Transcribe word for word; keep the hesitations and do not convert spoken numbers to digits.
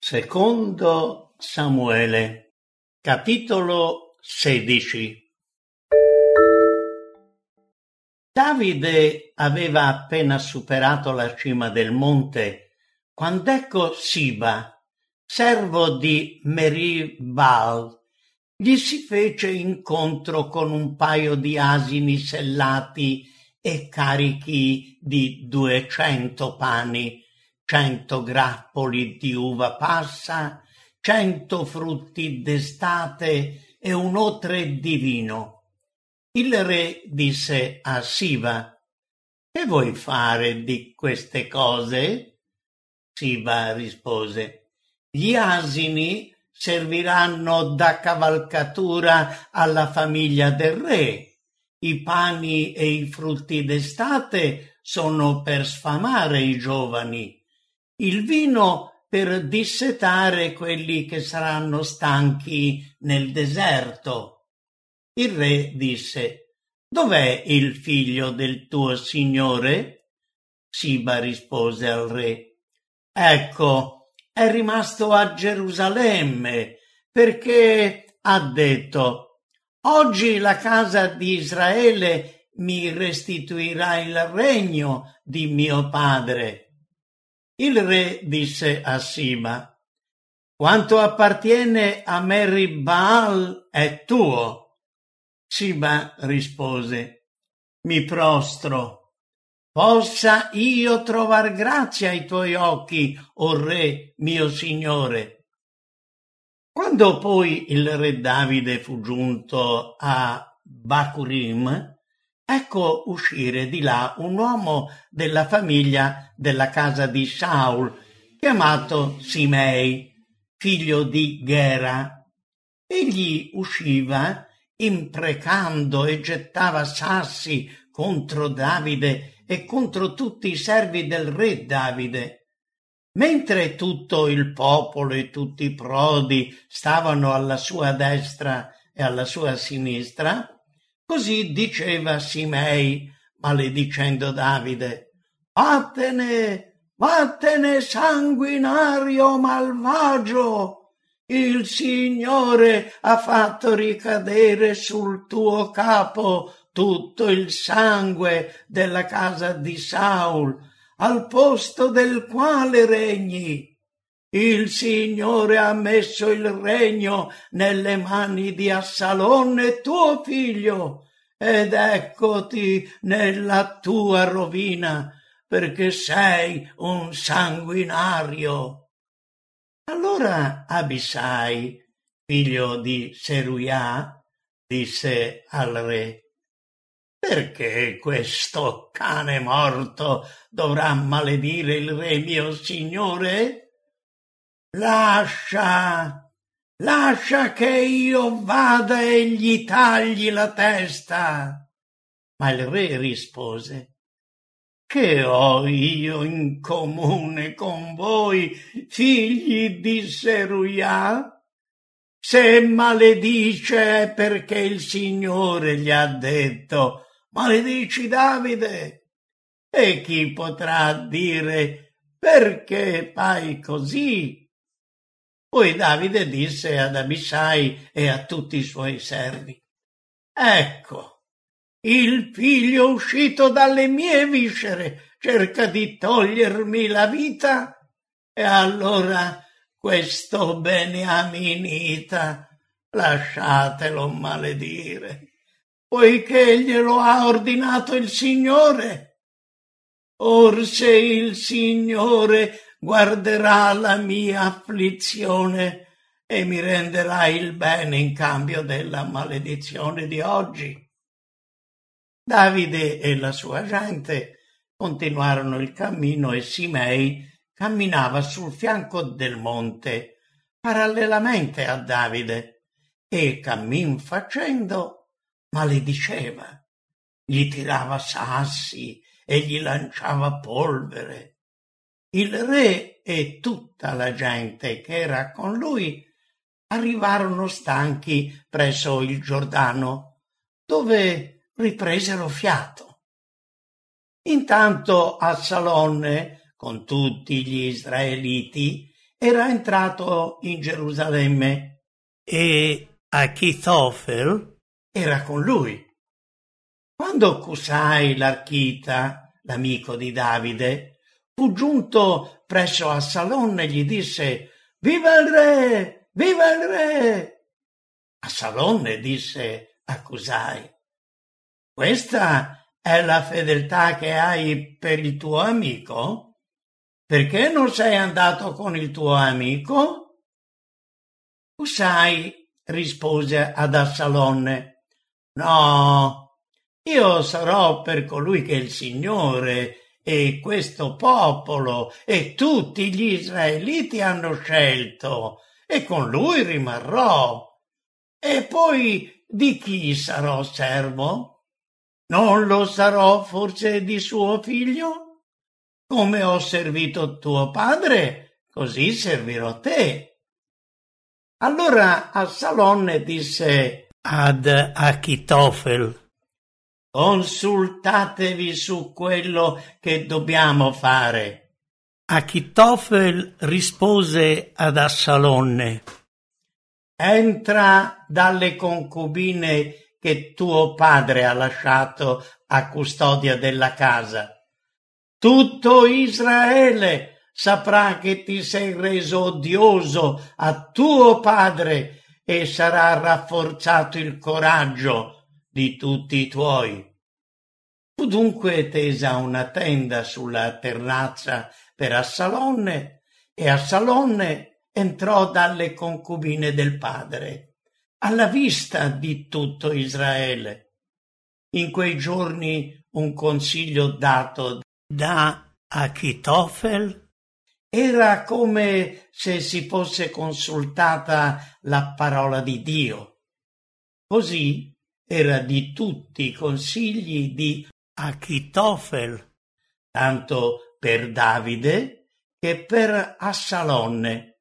Secondo Samuele, capitolo sedici. Davide aveva appena superato la cima del monte, quand'ecco Siba, servo di Merib-Baal, gli si fece incontro con un paio di asini sellati e carichi di duecento pani, cento grappoli di uva passa, cento frutti d'estate e un otre di vino. Il re disse a Siba: «Che vuoi fare di queste cose?» Siba rispose: «Gli asini serviranno da cavalcatura alla famiglia del re. I pani e i frutti d'estate sono per sfamare i giovani. Il vino per dissetare quelli che saranno stanchi nel deserto». Il re disse: «Dov'è il figlio del tuo signore?» Siba rispose al re: «Ecco, è rimasto a Gerusalemme, perché ha detto: oggi la casa di Israele mi restituirà il regno di mio padre». Il re disse a Siba: «Quanto appartiene a Merib-Baal è tuo». Siba rispose: «Mi prostro. Possa io trovar grazia ai tuoi occhi, o re mio signore». Quando poi il re Davide fu giunto a Bacurim, ecco uscire di là un uomo della famiglia della casa di Saul, chiamato Simei, figlio di Gera. Egli usciva imprecando e gettava sassi contro Davide e contro tutti i servi del re Davide. Mentre tutto il popolo e tutti i prodi stavano alla sua destra e alla sua sinistra, così diceva Simei, maledicendo Davide: «Vattene, vattene, sanguinario malvagio! Il Signore ha fatto ricadere sul tuo capo tutto il sangue della casa di Saul, al posto del quale regni. Il Signore ha messo il regno nelle mani di Assalonne tuo figlio, ed eccoti nella tua rovina, perché sei un sanguinario». Allora Abisai, figlio di Seruia, disse al re: «Perché questo cane morto dovrà maledire il re mio signore? Lascia, lascia che io vada e gli tagli la testa». Ma il re rispose: «Che ho io in comune con voi, figli di Seruia? Se maledice è perché il Signore gli ha detto: maledici Davide. E chi potrà dire: perché fai così?» Poi Davide disse ad Abisai e a tutti i suoi servi: «Ecco, il figlio uscito dalle mie viscere cerca di togliermi la vita, e allora questo beniaminita lasciatelo maledire, poiché glielo ha ordinato il Signore. Or se il Signore guarderà la mia afflizione e mi renderà il bene in cambio della maledizione di oggi». Davide e la sua gente continuarono il cammino e Simei camminava sul fianco del monte, parallelamente a Davide, e cammin facendo malediceva, gli tirava sassi e gli lanciava polvere. Il re e tutta la gente che era con lui arrivarono stanchi presso il Giordano, dove ripresero fiato. Intanto Assalonne, con tutti gli israeliti, era entrato in Gerusalemme e Achitofel era con lui. Quando Cusai l'Archita, l'amico di Davide, fu giunto presso Assalonne, gli disse: «Viva il re! Viva il re!» Assalonne disse a Cusai: «Questa è la fedeltà che hai per il tuo amico? Perché non sei andato con il tuo amico?» Cusai rispose ad Assalonne: «No, io sarò per colui che il Signore e questo popolo e tutti gli israeliti hanno scelto, e con lui rimarrò. E poi di chi sarò servo? Non lo sarò forse di suo figlio? Come ho servito tuo padre, così servirò te». Allora Assalonne disse ad Achitofel: «Consultatevi su quello che dobbiamo fare». Achitofel rispose ad Assalonne: «Entra dalle concubine che tuo padre ha lasciato a custodia della casa. Tutto Israele saprà che ti sei reso odioso a tuo padre e sarà rafforzato il coraggio di tutti i tuoi». Fu dunque tesa una tenda sulla terrazza per Assalonne, e Assalonne entrò dalle concubine del padre, alla vista di tutto Israele. In quei giorni un consiglio dato da Achitofel era come se si fosse consultata la parola di Dio. Così era di tutti i consigli di Achitofel, tanto per Davide che per Assalonne,